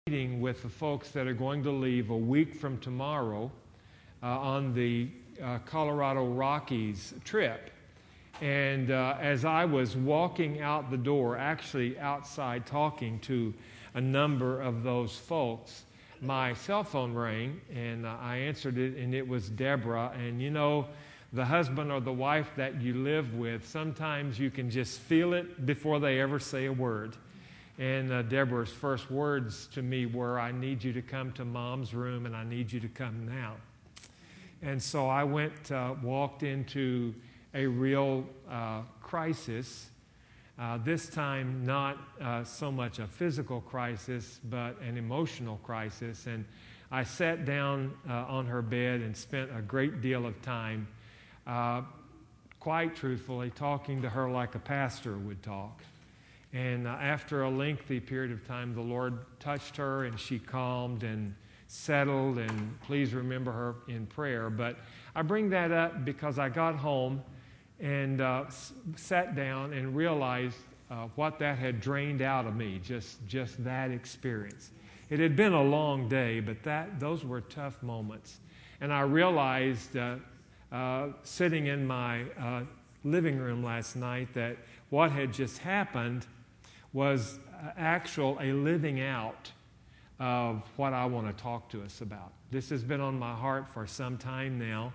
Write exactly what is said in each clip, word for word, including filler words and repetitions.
meeting with the folks that are going to leave a week from tomorrow uh, on the uh, Colorado Rockies trip. And uh, as I was walking out the door, actually outside talking to a number of those folks, my cell phone rang, and uh, I answered it, and it was Deborah. And you know, the husband or the wife that you live with, sometimes you can just feel it before they ever say a word. And uh, Deborah's first words to me were, "I need you to come to Mom's room, and I need you to come now." And so I went, uh, walked into a real uh, crisis, uh, this time not uh, so much a physical crisis, but an emotional crisis. And I sat down uh, on her bed and spent a great deal of time, uh, quite truthfully, talking to her like a pastor would talk. And uh, after a lengthy period of time, the Lord touched her, and she calmed and settled, and please remember her in prayer. But I bring that up because I got home and uh, s- sat down and realized uh, what that had drained out of me, just, just that experience. It had been a long day, but that those were tough moments. And I realized uh, uh, sitting in my uh, living room last night that what had just happened was actual a living out of what I want to talk to us about. This has been on my heart for some time now,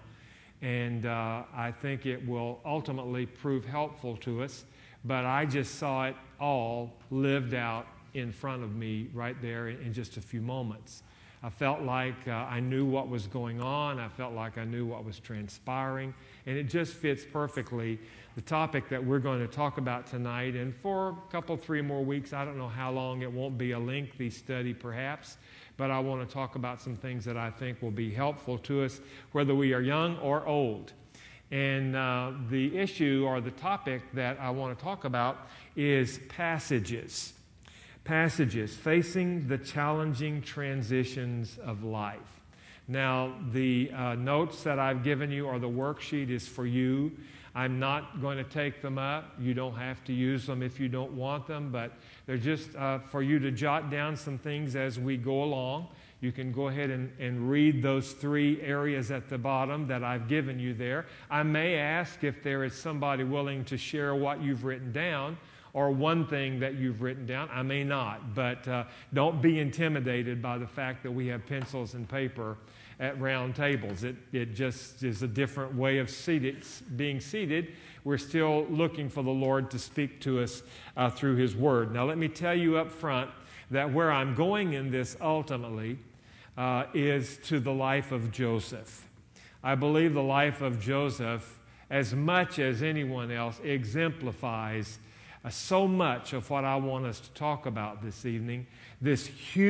and uh, I think it will ultimately prove helpful to us, but I just saw it all lived out in front of me right there in just a few moments. I felt like uh, I knew what was going on. I felt like I knew what was transpiring, and it just fits perfectly the topic that we're going to talk about tonight. And for a couple, three more weeks, I don't know how long, it won't be a lengthy study perhaps, but I want to talk about some things that I think will be helpful to us, whether we are young or old. And uh, the issue or the topic that I want to talk about is passages. Passages, facing the challenging transitions of life. Now, the uh, notes that I've given you or the worksheet is for you. I'm not going to take them up. You don't have to use them if you don't want them, but they're just uh, for you to jot down some things as we go along. You can go ahead and, and read those three areas at the bottom that I've given you there. I may ask if there is somebody willing to share what you've written down or one thing that you've written down. I may not, but uh, don't be intimidated by the fact that we have pencils and paper at round tables. It, it just is a different way of seated, being seated. We're still looking for the Lord to speak to us uh, through His Word. Now, let me tell you up front that where I'm going in this ultimately uh, is to the life of Joseph. I believe the life of Joseph, as much as anyone else, exemplifies Uh, so much of what I want us to talk about this evening. This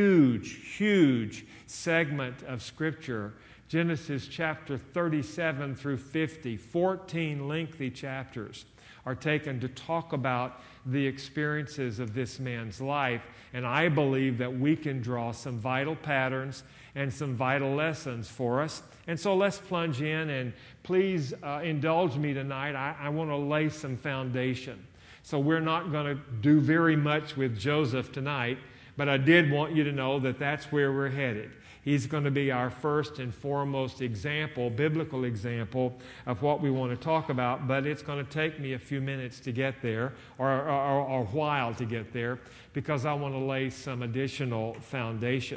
huge, huge segment of Scripture, Genesis chapter thirty-seven through fifty, fourteen lengthy chapters are taken to talk about the experiences of this man's life. And I believe that we can draw some vital patterns and some vital lessons for us. And so let's plunge in, and please uh, indulge me tonight. I, I want to lay some foundation. So we're not going to do very much with Joseph tonight, but I did want you to know that that's where we're headed. He's going to be our first and foremost example, biblical example of what we want to talk about, but it's going to take me a few minutes to get there, or, or, or a while to get there, because I want to lay some additional foundation.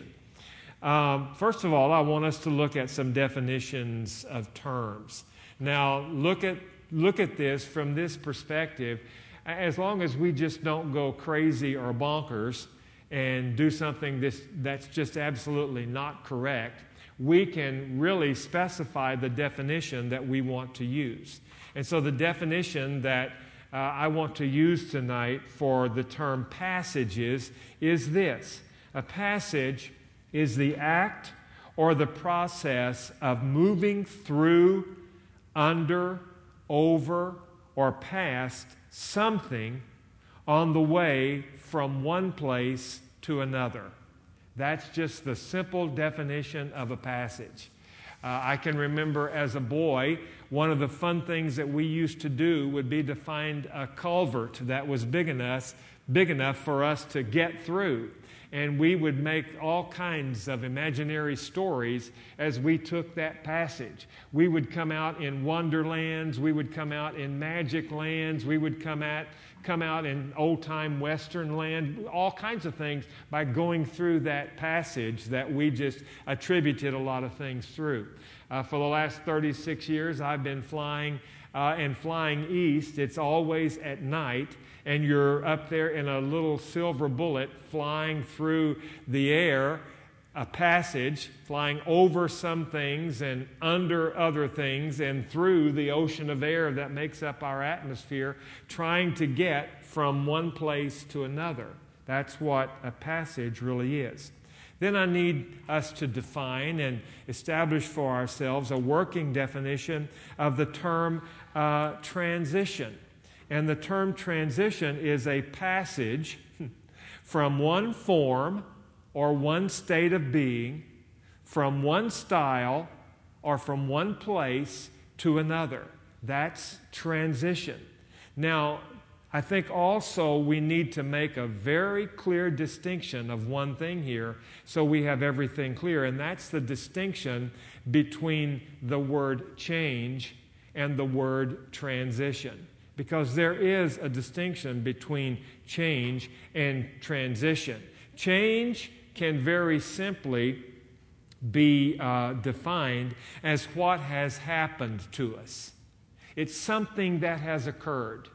Um, first of all, I want us to look at some definitions of terms. Now, look at, look at this from this perspective. As long as we just don't go crazy or bonkers and do something this, that's just absolutely not correct, we can really specify the definition that we want to use. And so the definition that uh, I want to use tonight for the term passages is this. A passage is the act or the process of moving through, under, over, or past something on the way from one place to another. That's just the simple definition of a passage. Uh, I can remember as a boy, one of the fun things that we used to do would be to find a culvert that was big enough, big enough for us to get through. and we would make all kinds of imaginary stories as we took that passage. We would come out in wonderlands, we would come out in magic lands, we would come at come out in old-time Western land, all kinds of things by going through that passage that we just attributed a lot of things through. Uh, for the last thirty-six years, I've been flying uh, and flying east. It's always at night, and you're up there in a little silver bullet flying through the air, a passage, flying over some things and under other things and through the ocean of air that makes up our atmosphere, trying to get from one place to another. That's what a passage really is. Then I need us to define and establish for ourselves a working definition of the term uh, transition. And the term transition is a passage from one form or one state of being, from one style or from one place to another. That's transition. Now, I think also we need to make a very clear distinction of one thing here so we have everything clear, and that's the distinction between the word change and the word transition. Because there is a distinction between change and transition. Change can very simply be uh, defined as what has happened to us. It's something that has occurred.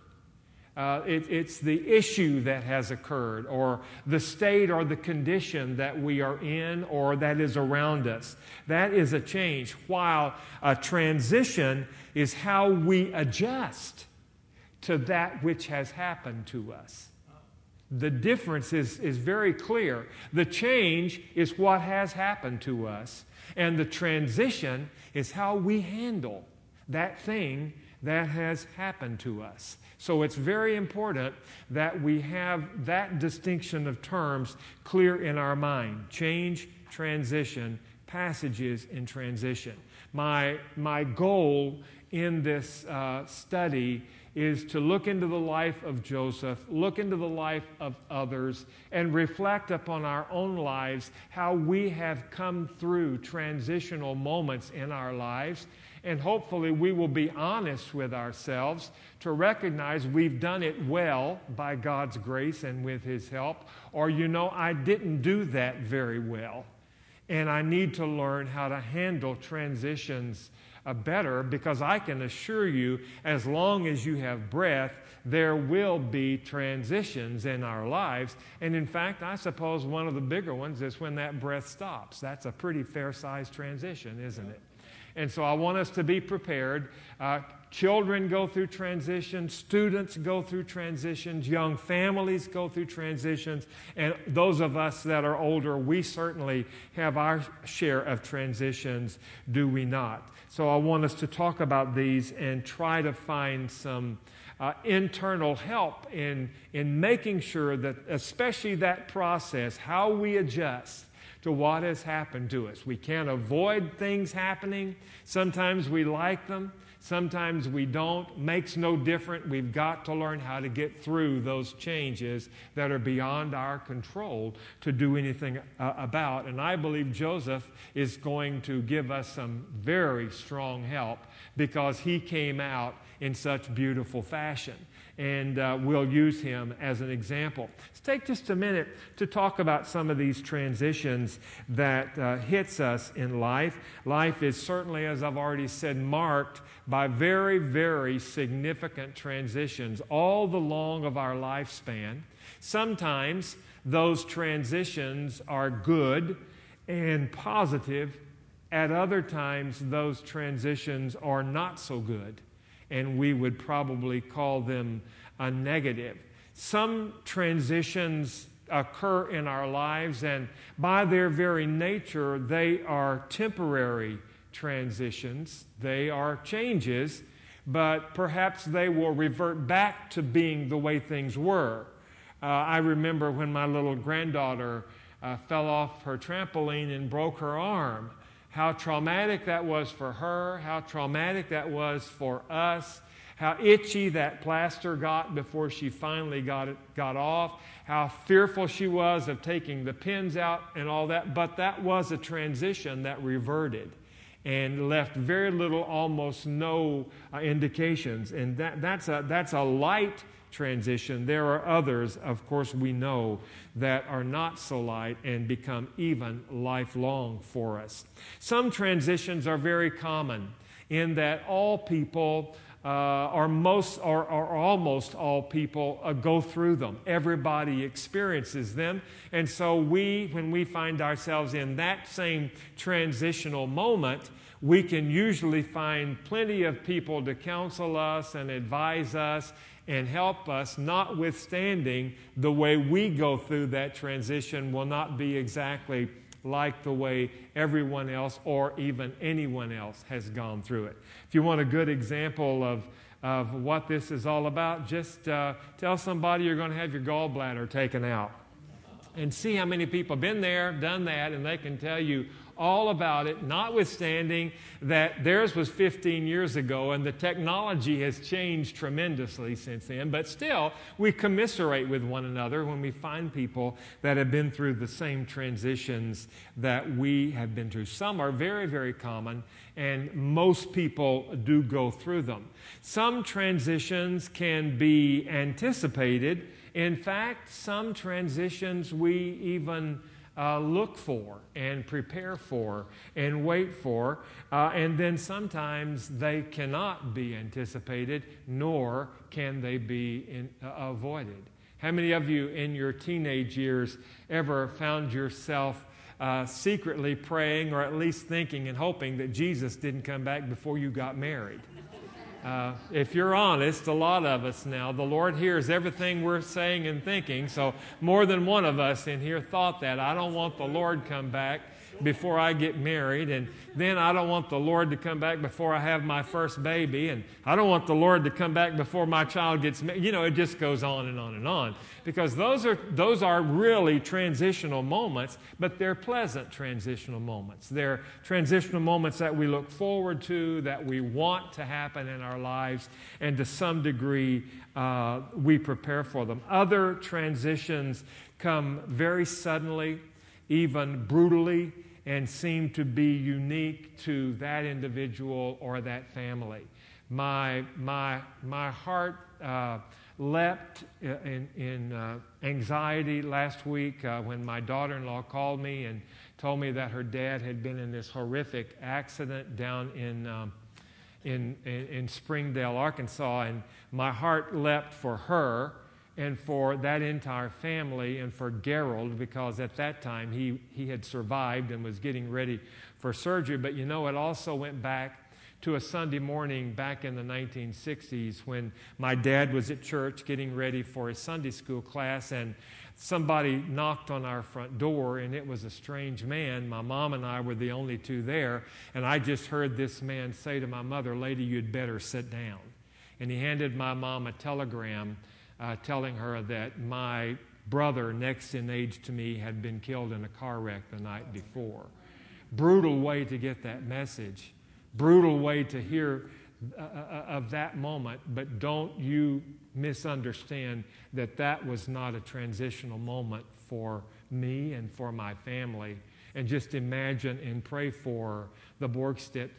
Uh, it, it's the issue that has occurred, or the state or the condition that we are in or that is around us. That is a change, while a transition is how we adjust to that which has happened to us. The difference is, is very clear. The change is what has happened to us, and the transition is how we handle that thing that has happened to us. So it's very important that we have that distinction of terms clear in our mind. Change, transition, passages in transition. My, my goal in this uh, study is to look into the life of Joseph, look into the life of others, and reflect upon our own lives, how we have come through transitional moments in our lives. And hopefully we will be honest with ourselves to recognize we've done it well by God's grace and with His help, or, you know, I didn't do that very well. And I need to learn how to handle transitions uh, better, because I can assure you, as long as you have breath, there will be transitions in our lives. And in fact, I suppose one of the bigger ones is when that breath stops. That's a pretty fair-sized transition, isn't it? And so I want us to be prepared. Uh, children go through transitions, students go through transitions, young families go through transitions, and those of us that are older, we certainly have our share of transitions, do we not? So I want us to talk about these and try to find some uh, internal help in, in making sure that, especially that process, how we adjust to what has happened to us. We can't avoid things happening. Sometimes we like them. Sometimes we don't. Makes no difference. We've got to learn how to get through those changes that are beyond our control to do anything uh, about. And I believe Joseph is going to give us some very strong help, because he came out in such beautiful fashion. And uh, we'll use him as an example. Let's take just a minute to talk about some of these transitions that uh, hits us in life. Life is certainly, as I've already said, marked by very, very significant transitions all the long of our lifespan. Sometimes those transitions are good and positive. At other times, those transitions are not so good, and we would probably call them a negative. Some transitions occur in our lives, and by their very nature, they are temporary transitions. They are changes, but perhaps they will revert back to being the way things were. Uh, I remember when my little granddaughter uh, fell off her trampoline and broke her arm. How traumatic that was for her, how traumatic that was for us, how itchy that plaster got before she finally got it got off, how fearful she was of taking the pins out and all that. But that was a transition that reverted and left very little, almost no uh, indications. And that, that's a that's a light transition. There are others, of course, we know that are not so light and become even lifelong for us. Some transitions are very common in that all people, uh, or most, or, or almost all people, uh, go through them. Everybody experiences them, and so we, when we find ourselves in that same transitional moment, we can usually find plenty of people to counsel us and advise us and help us, notwithstanding the way we go through that transition will not be exactly like the way everyone else or even anyone else has gone through it. If you want a good example of, of what this is all about, just uh, tell somebody you're going to have your gallbladder taken out and see how many people have been there, done that, and they can tell you all about it, notwithstanding that theirs was fifteen years ago and the technology has changed tremendously since then. But still, we commiserate with one another when we find people that have been through the same transitions that we have been through. Some are very, very common, and most people do go through them. Some transitions can be anticipated. In fact, some transitions we even Uh, look for and prepare for and wait for, uh, and then sometimes they cannot be anticipated, nor can they be in, uh, avoided. How many of you in your teenage years ever found yourself uh, secretly praying, or at least thinking and hoping that Jesus didn't come back before you got married? Uh, if you're honest, a lot of us now, the Lord hears everything we're saying and thinking, so more than one of us in here thought that. I don't want the Lord come back before I get married, and then I don't want the Lord to come back before I have my first baby, and I don't want the Lord to come back before my child gets married. You know, it just goes on and on and on, because those are those are really transitional moments, but they're pleasant transitional moments. They're transitional moments that we look forward to, that we want to happen in our lives, and to some degree uh, we prepare for them. Other transitions come very suddenly, even brutally, and seem to be unique to that individual or that family. My my my heart uh, leapt in, in uh, anxiety last week uh, when my daughter-in-law called me and told me that her dad had been in this horrific accident down in um, in, in in Springdale, Arkansas, and my heart leapt for her and for that entire family, and for Gerald, because at that time he, he had survived and was getting ready for surgery. But you know, it also went back to a Sunday morning back in the nineteen sixties when my dad was at church getting ready for his Sunday school class, and somebody knocked on our front door, and it was a strange man. My mom and I were the only two there, and I just heard this man say to my mother, "Lady, you'd better sit down." And he handed my mom a telegram Uh, telling her that my brother, next in age to me, had been killed in a car wreck the night before. Brutal way to get that message. Brutal way to hear uh, of that moment, but don't you misunderstand that that was not a transitional moment for me and for my family. And just imagine and pray for the Borgstedt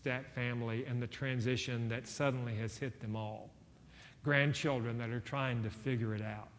family and the transition that suddenly has hit them all. Grandchildren that are trying to figure it out.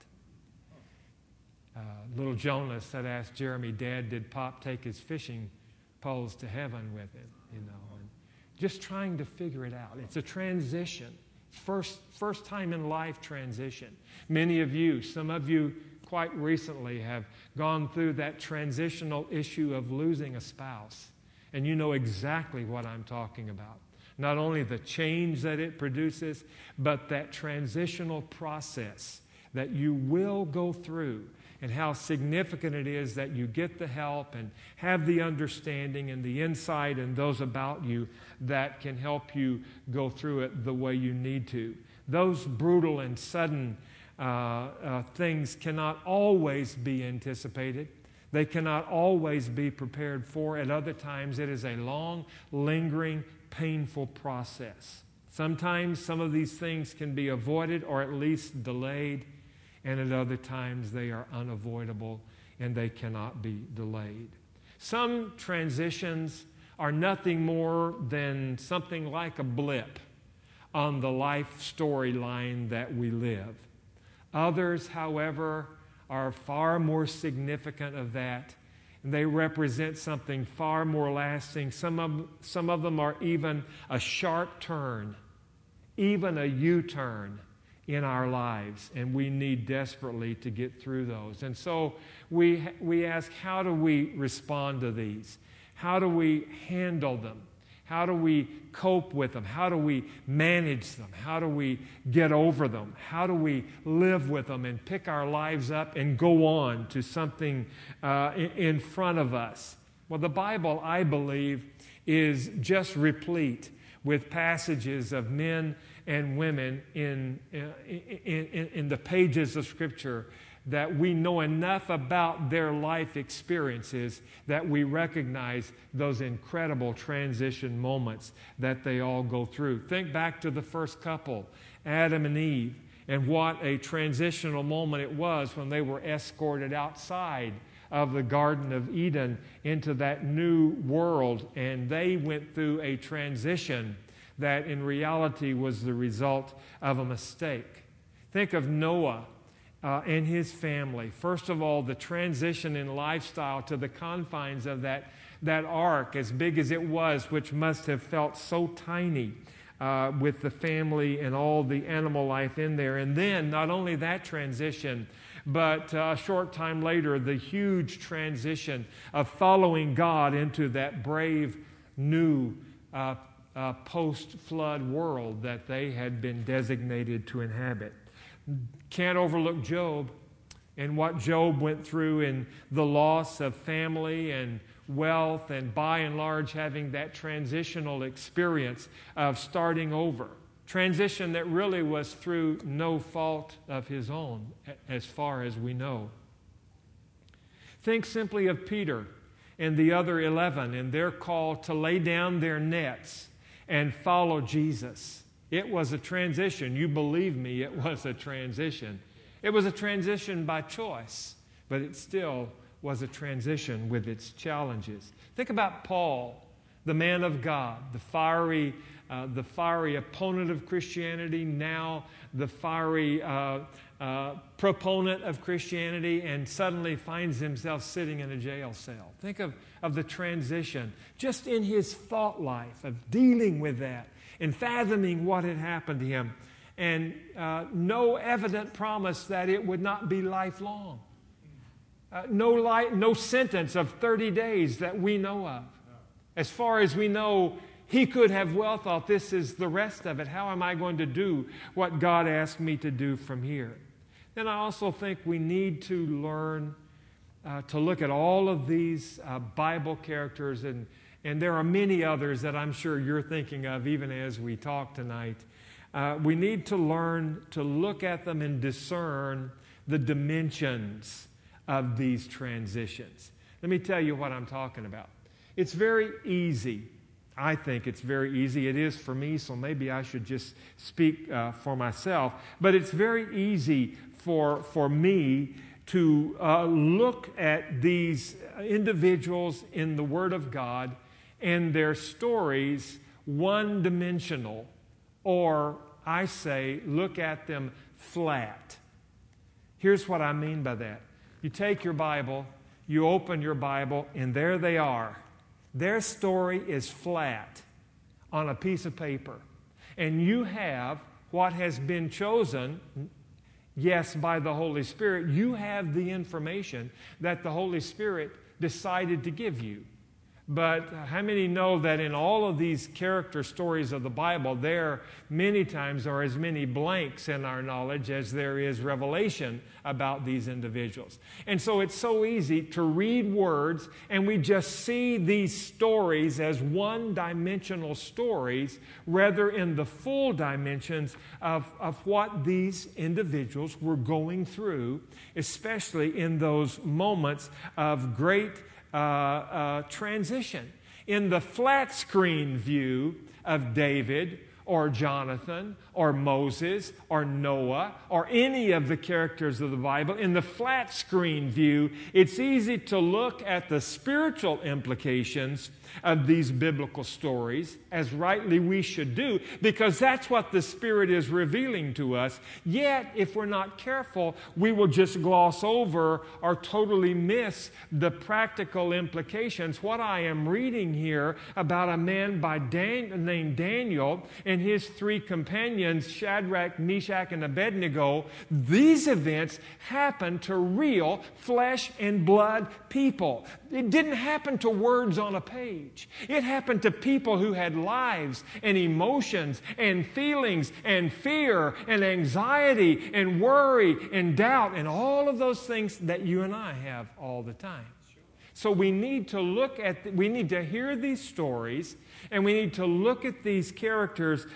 Uh, little Jonas had asked Jeremy, "Dad, did Pop take his fishing poles to heaven with him?" You know, and just trying to figure it out. It's a transition, first first time in life transition. Many of you, some of you, quite recently have gone through that transitional issue of losing a spouse, and you know exactly what I'm talking about. Not only the change that it produces, but that transitional process that you will go through, and how significant it is that you get the help and have the understanding and the insight and those about you that can help you go through it the way you need to. Those brutal and sudden uh, uh, things cannot always be anticipated. They cannot always be prepared for. At other times, it is a long, lingering, painful process Sometimes some of these things can be avoided or at least delayed, and at other times they are unavoidable and they cannot be delayed. Some transitions are nothing more than something like a blip on the life storyline that we live. Others, however, are far more significant of that, and they represent something far more lasting. Some of, some of them are even a sharp turn, even a U-turn in our lives, and we need desperately to get through those. And so we, we ask, how do we respond to these? How do we handle them? How do we cope with them? How do we manage them? How do we get over them? How do we live with them and pick our lives up and go on to something uh, in front of us? Well, the Bible, I believe, is just replete with passages of men and women in, in, in, in the pages of Scripture that we know enough about their life experiences that we recognize those incredible transition moments that they all go through. Think back to the first couple, Adam and Eve, and what a transitional moment it was when they were escorted outside of the Garden of Eden into that new world, and they went through a transition that in reality was the result of a mistake. Think of Noah Uh, and his family. First of all, the transition in lifestyle to the confines of that, that ark, as big as it was, which must have felt so tiny uh, with the family and all the animal life in there. And then not only that transition, but uh, a short time later, the huge transition of following God into that brave new uh, uh, post-flood world that they had been designated to inhabit. Can't overlook Job and what Job went through in the loss of family and wealth, and by and large having that transitional experience of starting over. Transition that really was through no fault of his own, as far as we know. Think simply of Peter and the other eleven and their call to lay down their nets and follow Jesus. It was a transition. You believe me, it was a transition. It was a transition by choice, but it still was a transition with its challenges. Think about Paul, the man of God, the fiery, uh, the fiery opponent of Christianity, now the fiery uh, uh, proponent of Christianity, and suddenly finds himself sitting in a jail cell. Think of, of the transition just in his thought life of dealing with that and fathoming what had happened to him, and uh, no evident promise that it would not be lifelong. Uh, no, light, no sentence of thirty days that we know of. As far as we know, he could have well thought, this is the rest of it. How am I going to do what God asked me to do from here? Then I also think we need to learn uh, to look at all of these uh, Bible characters, and And there are many others that I'm sure you're thinking of even as we talk tonight. Uh, we need to learn to look at them and discern the dimensions of these transitions. Let me tell you what I'm talking about. It's very easy. I think it's very easy. It is for me, so maybe I should just speak uh, for myself. But it's very easy for, for me to uh, look at these individuals in the Word of God and their stories one-dimensional, or I say, look at them flat. Here's what I mean by that. You take your Bible, you open your Bible, and there they are. Their story is flat on a piece of paper. And you have what has been chosen, yes, by the Holy Spirit. You have the information that the Holy Spirit decided to give you. But how many know that in all of these character stories of the Bible, there many times are as many blanks in our knowledge as there is revelation about these individuals? And so it's so easy to read words and we just see these stories as one-dimensional stories rather in the full dimensions of, of what these individuals were going through, especially in those moments of great Uh, uh, transition. In the flat screen view of David or Jonathan or Moses or Noah or any of the characters of the Bible. In the flat screen view, it's easy to look at the spiritual implications of these biblical stories, as rightly we should do, because that's what the Spirit is revealing to us. Yet, if we're not careful, we will just gloss over or totally miss the practical implications. What I am reading here about a man by Dan- named Daniel and his three companions, Shadrach, Meshach, and Abednego, these events happened to real flesh and blood people. It didn't happen to words on a page. It happened to people who had lives and emotions and feelings and fear and anxiety and worry and doubt and all of those things that you and I have all the time. So we need to look at, we need to hear these stories, and we need to look at these characters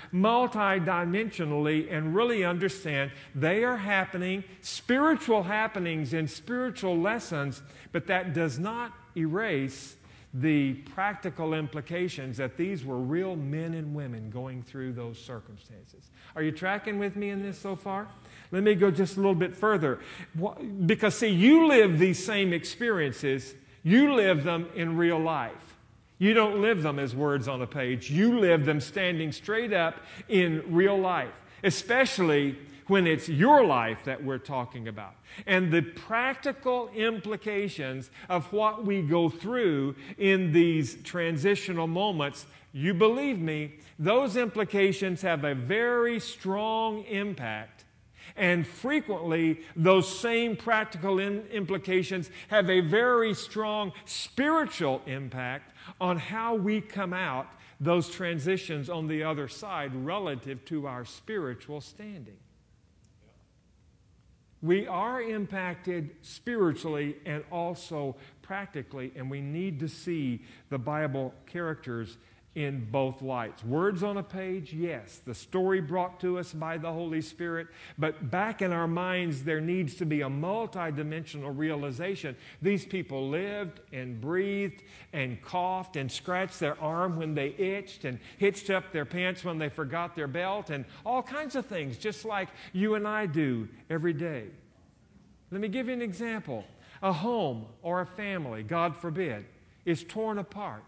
multidimensionally and really understand they are happening, spiritual happenings and spiritual lessons, but that does not erase the practical implications that these were real men and women going through those circumstances. Are you tracking with me in this so far? Let me go just a little bit further. Because, see, you live these same experiences. You live them in real life. You don't live them as words on a page. You live them standing straight up in real life, especially when it's your life that we're talking about. And the practical implications of what we go through in these transitional moments, you believe me, those implications have a very strong impact. And frequently, those same practical in- implications have a very strong spiritual impact on how we come out those transitions on the other side relative to our spiritual standing. We are impacted spiritually and also practically, and we need to see the Bible characters in both lights. Words on a page, yes. The story brought to us by the Holy Spirit. But back in our minds, there needs to be a multidimensional realization. These people lived and breathed and coughed and scratched their arm when they itched and hitched up their pants when they forgot their belt and all kinds of things, just like you and I do every day. Let me give you an example. A home or a family, God forbid, is torn apart.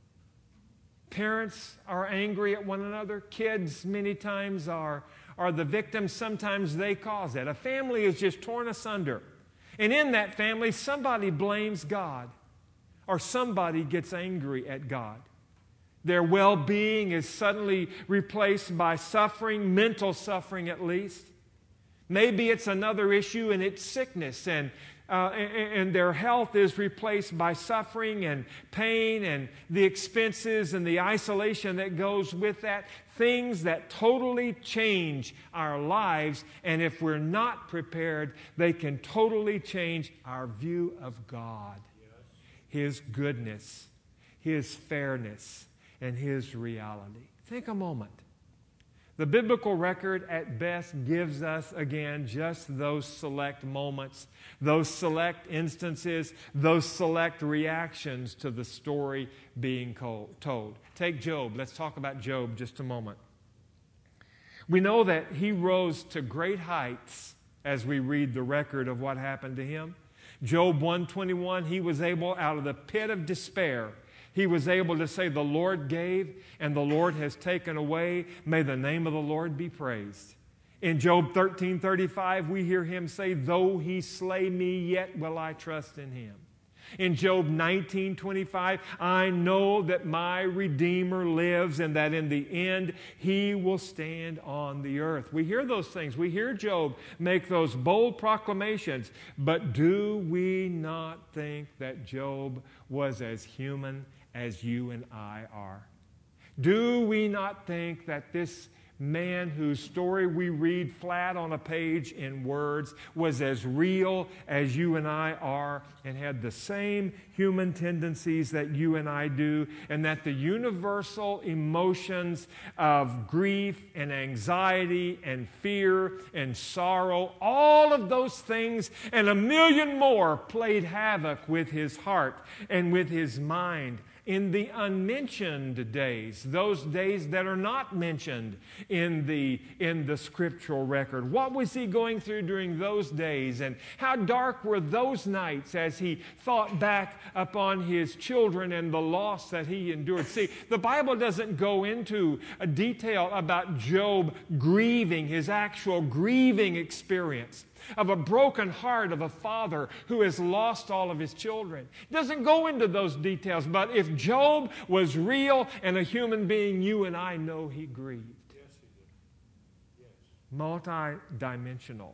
Parents are angry at one another. Kids many times are, are the victims. Sometimes they cause it. A family is just torn asunder. And in that family, somebody blames God or somebody gets angry at God. Their well-being is suddenly replaced by suffering, mental suffering at least. Maybe it's another issue and it's sickness, and Uh, and, and their health is replaced by suffering and pain and the expenses and the isolation that goes with that. Things that totally change our lives, and if we're not prepared, they can totally change our view of God, His goodness, His fairness, and His reality. Think a moment. The biblical record at best gives us, again, just those select moments, those select instances, those select reactions to the story being told. Take Job. Let's talk about Job just a moment. We know that he rose to great heights as we read the record of what happened to him. Job one twenty-one, he was able, out of the pit of despair, he was able to say, "The Lord gave, and the Lord has taken away. May the name of the Lord be praised." In Job thirteen thirty-five, we hear him say, "Though he slay me, yet will I trust in him." In Job nineteen twenty-five, "I know that my Redeemer lives, and that in the end he will stand on the earth." We hear those things. We hear Job make those bold proclamations. But do we not think that Job was as human as you and I are? Do we not think that this man whose story we read flat on a page in words was as real as you and I are, and had the same human tendencies that you and I do, and that the universal emotions of grief and anxiety and fear and sorrow, all of those things and a million more played havoc with his heart and with his mind in the unmentioned days, those days that are not mentioned in the, in the scriptural record. What was he going through during those days, and how dark were those nights as he thought back upon his children and the loss that he endured? See, the Bible doesn't go into a detail about Job grieving, his actual grieving experience of a broken heart of a father who has lost all of his children. It doesn't go into those details, but if Job was real and a human being, you and I know he grieved. Yes, he did. Yes. Multi-dimensional.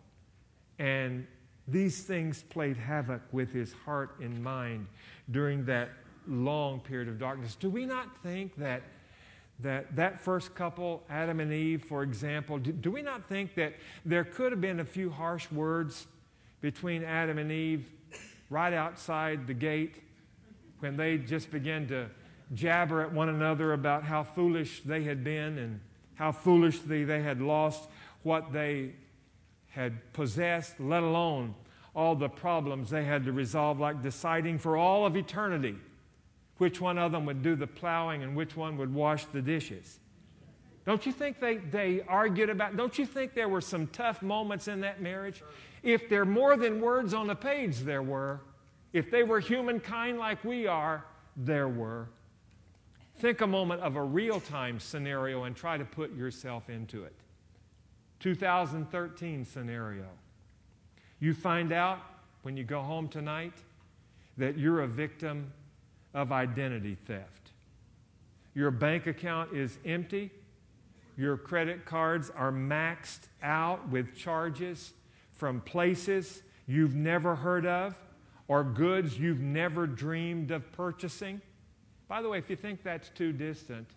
And these things played havoc with his heart and mind during that long period of darkness. Do we not think that That that first couple, Adam and Eve, for example, do, do we not think that there could have been a few harsh words between Adam and Eve right outside the gate when they just began to jabber at one another about how foolish they had been and how foolishly they had lost what they had possessed, let alone all the problems they had to resolve, like deciding for all of eternity which one of them would do the plowing and which one would wash the dishes. Don't you think they, they argued about, don't you think there were some tough moments in that marriage? If there are more than words on a page, there were. If they were humankind like we are, there were. Think a moment of a real-time scenario and try to put yourself into it. two thousand thirteen scenario. You find out when you go home tonight that you're a victim of identity theft. Your bank account is empty. Your credit cards are maxed out with charges from places you've never heard of or goods you've never dreamed of purchasing. By the way, if you think that's too distant,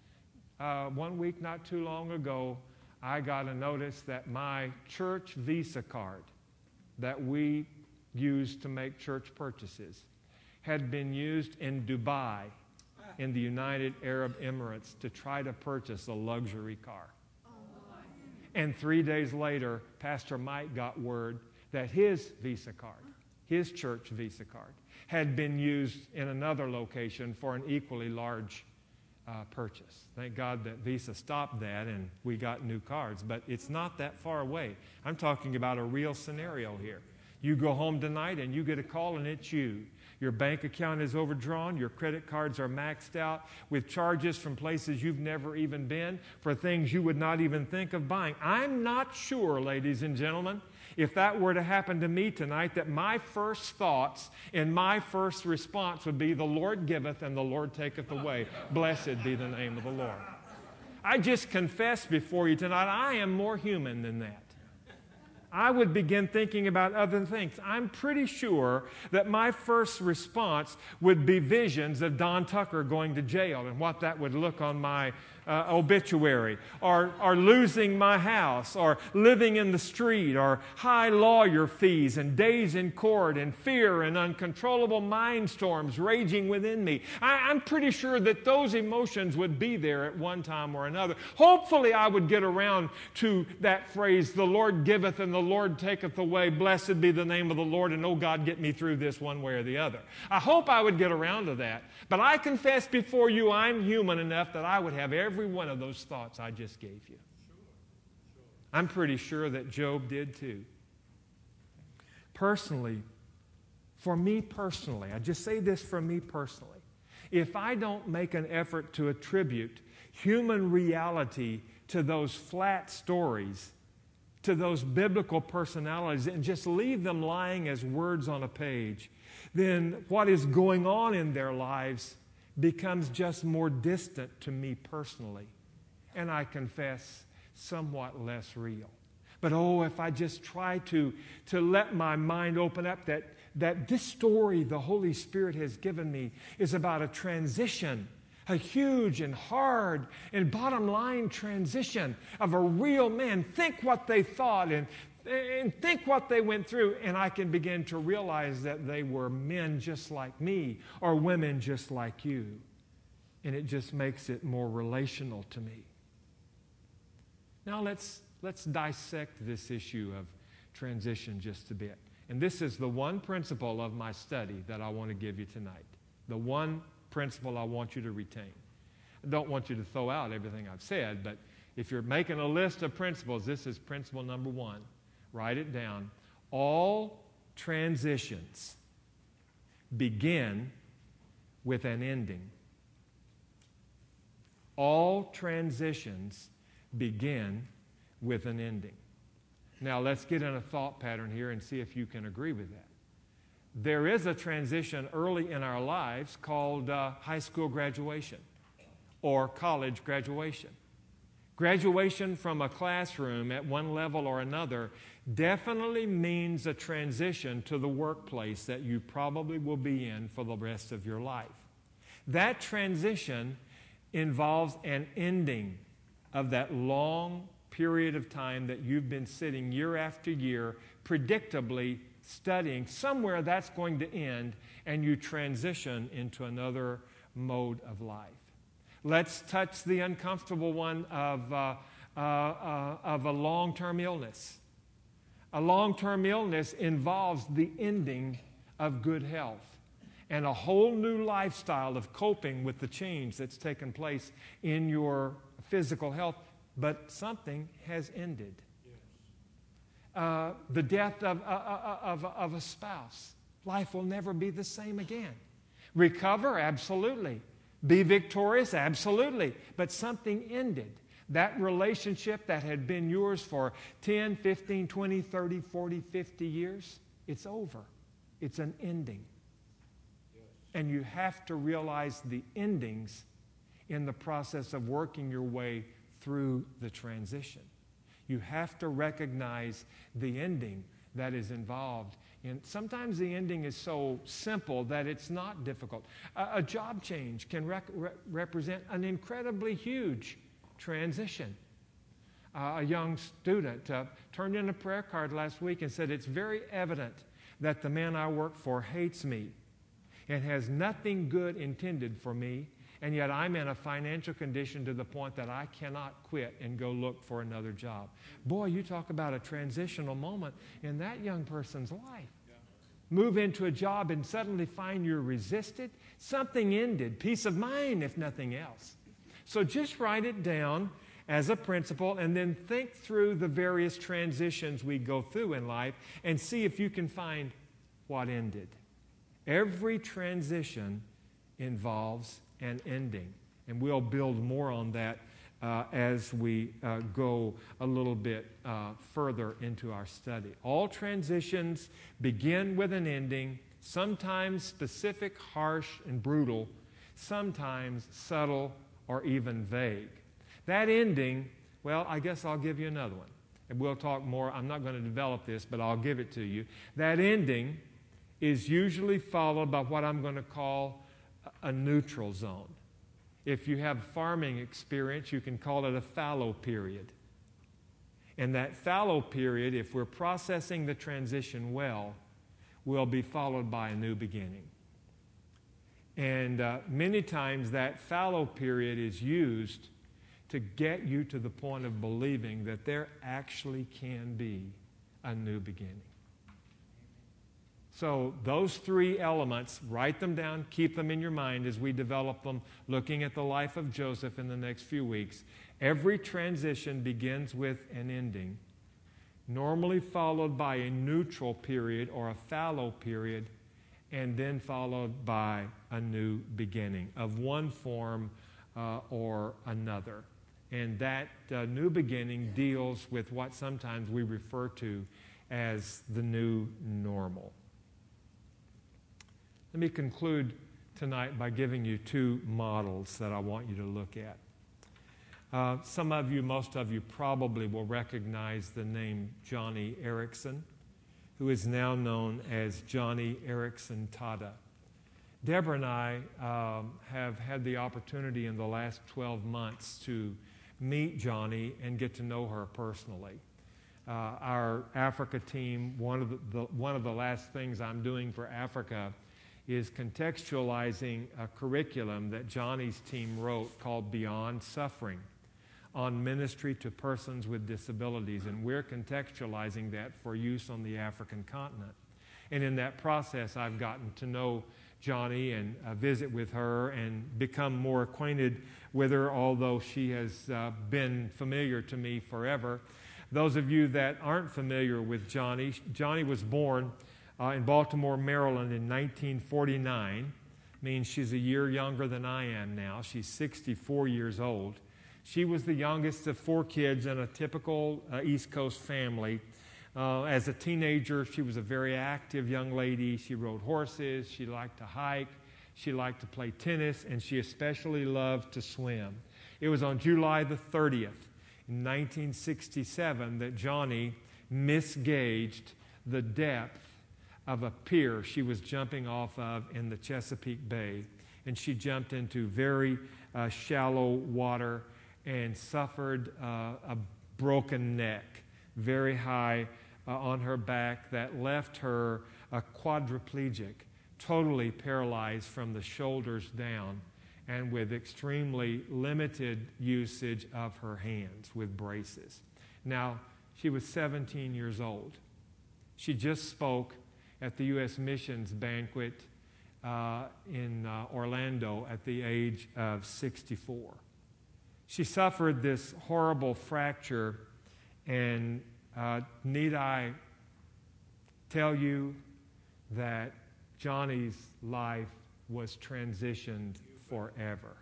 uh, one week not too long ago, I got a notice that my church Visa card that we use to make church purchases had been used in Dubai, in the United Arab Emirates, to try to purchase a luxury car. And three days later, Pastor Mike got word that his Visa card, his church Visa card, had been used in another location for an equally large uh, purchase. Thank God that Visa stopped that and we got new cards, but it's not that far away. I'm talking about a real scenario here. You go home tonight and you get a call and it's you. Your bank account is overdrawn. Your credit cards are maxed out with charges from places you've never even been for things you would not even think of buying. I'm not sure, ladies and gentlemen, if that were to happen to me tonight, that my first thoughts and my first response would be, the Lord giveth and the Lord taketh away. Blessed be the name of the Lord. I just confess before you tonight, I am more human than that. I would begin thinking about other things. I'm pretty sure that my first response would be visions of Don Tucker going to jail and what that would look on my uh, obituary, or, or losing my house, or living in the street, or high lawyer fees and days in court and fear and uncontrollable mind storms raging within me. I, I'm pretty sure that those emotions would be there at one time or another. Hopefully I would get around to that phrase, the Lord giveth and the Lord taketh away. Blessed be the name of the Lord, and oh God, get me through this one way or the other. I hope I would get around to that. But I confess before you, I'm human enough that I would have every one of those thoughts I just gave you. I'm pretty sure that Job did too. Personally, for me personally, I just say this for me personally, if I don't make an effort to attribute human reality to those flat stories, to those biblical personalities, and just leave them lying as words on a page, then what is going on in their lives becomes just more distant to me personally, and I confess somewhat less real. But oh, if I just try to, to let my mind open up that, that this story the Holy Spirit has given me is about a transition, a huge and hard and bottom line transition of a real man. Think what they thought and, and think what they went through, and I can begin to realize that they were men just like me or women just like you. And it just makes it more relational to me. Now let's, let's dissect this issue of transition just a bit. And this is the one principle of my study that I want to give you tonight. The one principle I want you to retain. I don't want you to throw out everything I've said, but if you're making a list of principles, this is principle number one. Write it down. All transitions begin with an ending. All transitions begin with an ending. Now, let's get in a thought pattern here and see if you can agree with that. There is a transition early in our lives called uh, high school graduation or college graduation. Graduation from a classroom at one level or another definitely means a transition to the workplace that you probably will be in for the rest of your life. That transition involves an ending of that long period of time that you've been sitting year after year, predictably studying. Somewhere that's going to end, and you transition into another mode of life. Let's touch the uncomfortable one of, uh, uh, uh, of a long-term illness. A long-term illness involves the ending of good health and a whole new lifestyle of coping with the change that's taken place in your physical health, but something has ended. Yes. Uh, the death of, uh, of, of a spouse. Life will never be the same again. Recover? Absolutely. Be victorious? Absolutely. But something ended. That relationship that had been yours for ten, fifteen, twenty, thirty, forty, fifty years, it's over. It's an ending. Yes. And you have to realize the endings in the process of working your way through the transition. You have to recognize the ending that is involved. And sometimes the ending is so simple that it's not difficult. A, a job change can rec- re- represent an incredibly huge transition. Uh, a young student uh, turned in a prayer card last week and said, "It's very evident that the man I work for hates me and has nothing good intended for me, and yet I'm in a financial condition to the point that I cannot quit and go look for another job." Boy, you talk about a transitional moment in that young person's life. Yeah. Move into a job and suddenly find you're resisted. Something ended. Peace of mind, if nothing else. So just write it down as a principle and then think through the various transitions we go through in life and see if you can find what ended. Every transition involves an ending. And we'll build more on that uh, as we uh, go a little bit uh, further into our study. All transitions begin with an ending, sometimes specific, harsh, and brutal, sometimes subtle or even vague. That ending, well, I guess I'll give you another one. And we'll talk more. I'm not going to develop this, but I'll give it to you. That ending is usually followed by what I'm going to call a neutral zone. If you have farming experience, you can call it a fallow period. And that fallow period, if we're processing the transition well, will be followed by a new beginning. And uh, many times that fallow period is used to get you to the point of believing that there actually can be a new beginning. So those three elements, write them down, keep them in your mind as we develop them, looking at the life of Joseph in the next few weeks. Every transition begins with an ending, normally followed by a neutral period or a fallow period, and then followed by a new beginning of one form uh, or another. And that uh, new beginning deals with what sometimes we refer to as the new normal. Let me conclude tonight by giving you two models that I want you to look at. Uh, some of you, most of you probably will recognize the name Johnny Erickson, who is now known as Johnny Erickson Tada. Deborah and I um, have had the opportunity in the last twelve months to meet Johnny and get to know her personally. Uh, our Africa team, one of the, the, one of the last things I'm doing for Africa is contextualizing a curriculum that Johnny's team wrote called Beyond Suffering on ministry to persons with disabilities, and we're contextualizing that for use on the African continent. And in that process, I've gotten to know Johnny and uh, visit with her and become more acquainted with her, although she has uh, been familiar to me forever. Those of you that aren't familiar with Johnny, Johnny was born uh, in Baltimore, Maryland in nineteen forty-nine. Means she's a year younger than I am now. She's sixty-four years old. She was the youngest of four kids in a typical uh, East Coast family. Uh, as a teenager, she was a very active young lady. She rode horses. She liked to hike. She liked to play tennis, and she especially loved to swim. It was on July the thirtieth, in nineteen sixty-seven, that Johnny misgauged the depth of a pier she was jumping off of in the Chesapeake Bay. And she jumped into very uh, shallow water and suffered uh, a broken neck, very high uh, on her back, that left her a quadriplegic, totally paralyzed from the shoulders down, and with extremely limited usage of her hands with braces. Now, she was seventeen years old. She just spoke at the U S Missions banquet uh, in uh, Orlando at the age of sixty-four. She suffered this horrible fracture, and uh, need I tell you that Johnny's life was transitioned forever.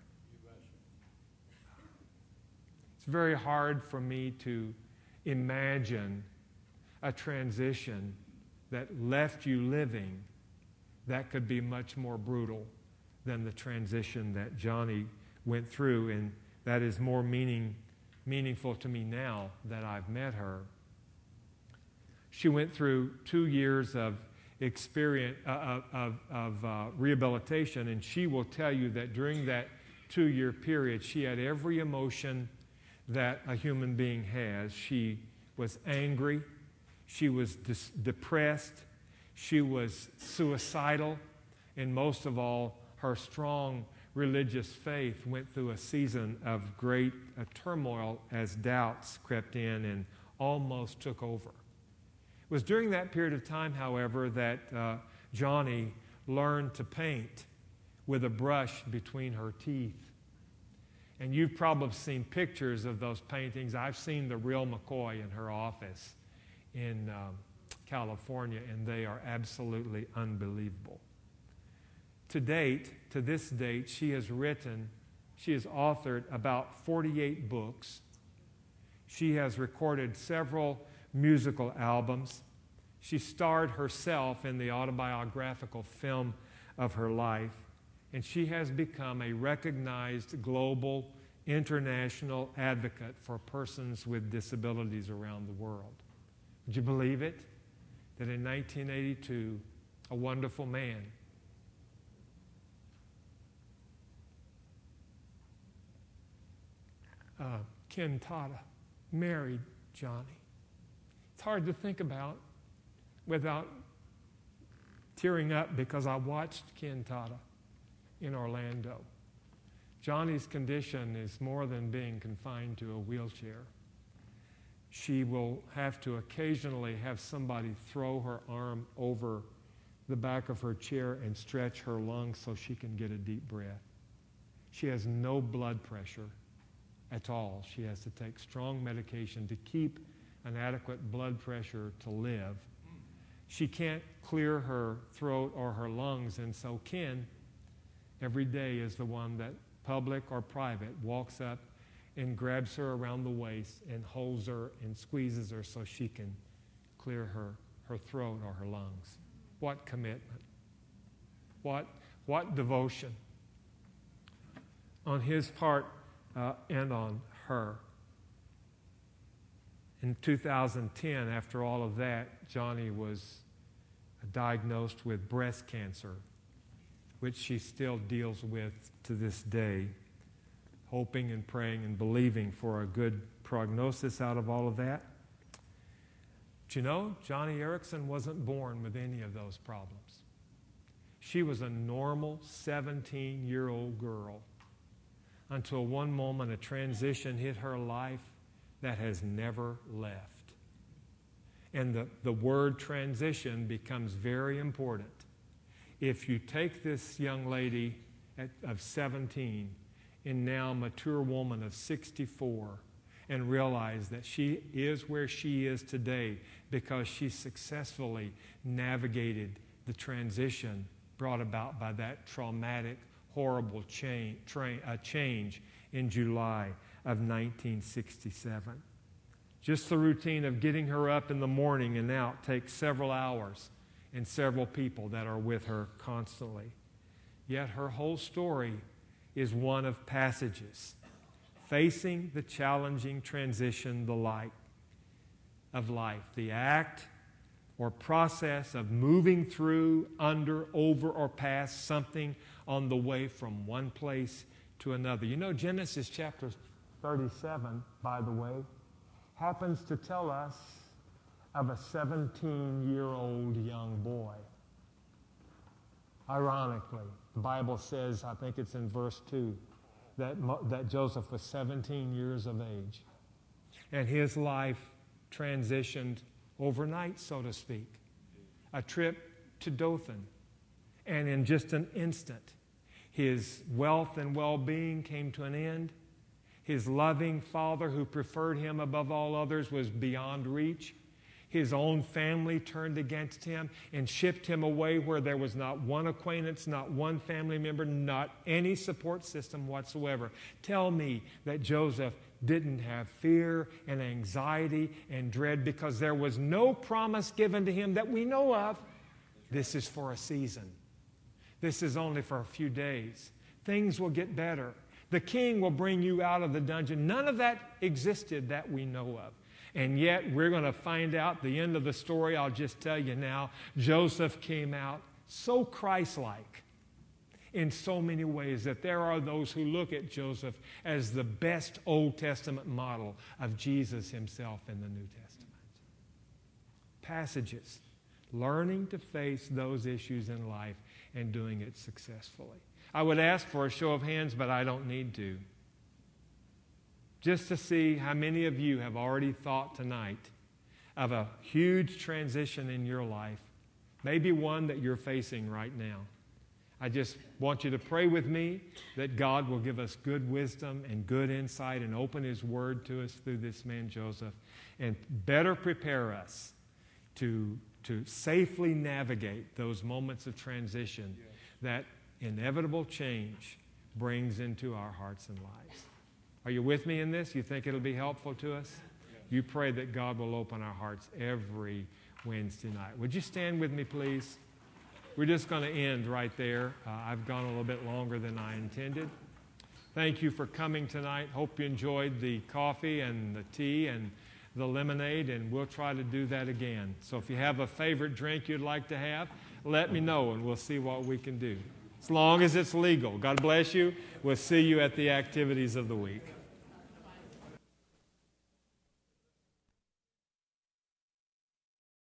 It's very hard for me to imagine a transition that left you living that could be much more brutal than the transition that Johnny went through, and that is more meaning, meaningful to me now that I've met her. She went through two years of experience uh, of, of uh, rehabilitation, and she will tell you that during that two-year period, she had every emotion that a human being has. She was angry. She was dis- depressed. She was suicidal. And most of all, her strong religious faith went through a season of great uh, turmoil as doubts crept in and almost took over. It was during that period of time, however, that uh, Johnny learned to paint with a brush between her teeth. And you've probably seen pictures of those paintings. I've seen the real McCoy in her office in um, California, and they are absolutely unbelievable. To date, to this date, she has written, she has authored about forty-eight books. She has recorded several musical albums. She starred herself in the autobiographical film of her life, and she has become a recognized global, international advocate for persons with disabilities around the world. Would you believe it? That in nineteen eighty-two, a wonderful man uh, Ken Tata married Johnny. It's hard to think about without tearing up, because I watched Ken Tata in Orlando. Johnny's condition is more than being confined to a wheelchair. She will have to occasionally have somebody throw her arm over the back of her chair and stretch her lungs so she can get a deep breath. She has no blood pressure at all. She has to take strong medication to keep an adequate blood pressure to live. She can't clear her throat or her lungs, and so Ken, every day, is the one that, public or private, walks up and grabs her around the waist and holds her and squeezes her so she can clear her, her throat or her lungs. What commitment. What, what devotion on his part uh, and on her. In two thousand ten, after all of that, Johnny was diagnosed with breast cancer, which she still deals with to this day, hoping and praying and believing for a good prognosis out of all of that. But you know, Johnny Erickson wasn't born with any of those problems. She was a normal seventeen-year-old girl until one moment a transition hit her life that has never left. And the, the word transition becomes very important. if you take this young lady at, of seventeen and now mature woman of sixty-four and realize that she is where she is today because she successfully navigated the transition brought about by that traumatic, horrible change, tra- uh, change in July of nineteen sixty-seven. Just the routine of getting her up in the morning and out takes several hours and several people that are with her constantly. Yet her whole story is one of passages, facing the challenging transition, the light of life, the act or process of moving through, under, over, or past something on the way from one place to another. You know, Genesis chapter thirty-seven, by the way, happens to tell us of a seventeen-year-old young boy. Ironically, the Bible says, I think it's in verse two, that, that Joseph was seventeen years of age. And his life transitioned overnight, so to speak. A trip to Dothan. And in just an instant, his wealth and well-being came to an end. His loving father, who preferred him above all others, was beyond reach. His own family turned against him and shipped him away where there was not one acquaintance, not one family member, not any support system whatsoever. Tell me that Joseph didn't have fear and anxiety and dread because there was no promise given to him that we know of. This is for a season. This is only for a few days. Things will get better. The king will bring you out of the dungeon. None of that existed that we know of. And yet we're going to find out the end of the story. I'll just tell you now, Joseph came out so Christ-like in so many ways that there are those who look at Joseph as the best Old Testament model of Jesus himself in the New Testament. Passages, learning to face those issues in life and doing it successfully. I would ask for a show of hands, but I don't need to. Just to see how many of you have already thought tonight of a huge transition in your life, maybe one that you're facing right now. I just want you to pray with me that God will give us good wisdom and good insight and open His Word to us through this man Joseph and better prepare us to, to safely navigate those moments of transition yes. that inevitable change brings into our hearts and lives. Are you with me in this? You think it'll be helpful to us? Yes. You pray that God will open our hearts every Wednesday night. Would you stand with me, please? We're just going to end right there. Uh, I've gone a little bit longer than I intended. Thank you for coming tonight. Hope you enjoyed the coffee and the tea and the lemonade, and we'll try to do that again. So if you have a favorite drink you'd like to have, let me know, and we'll see what we can do. As long as it's legal. God bless you. We'll see you at the activities of the week.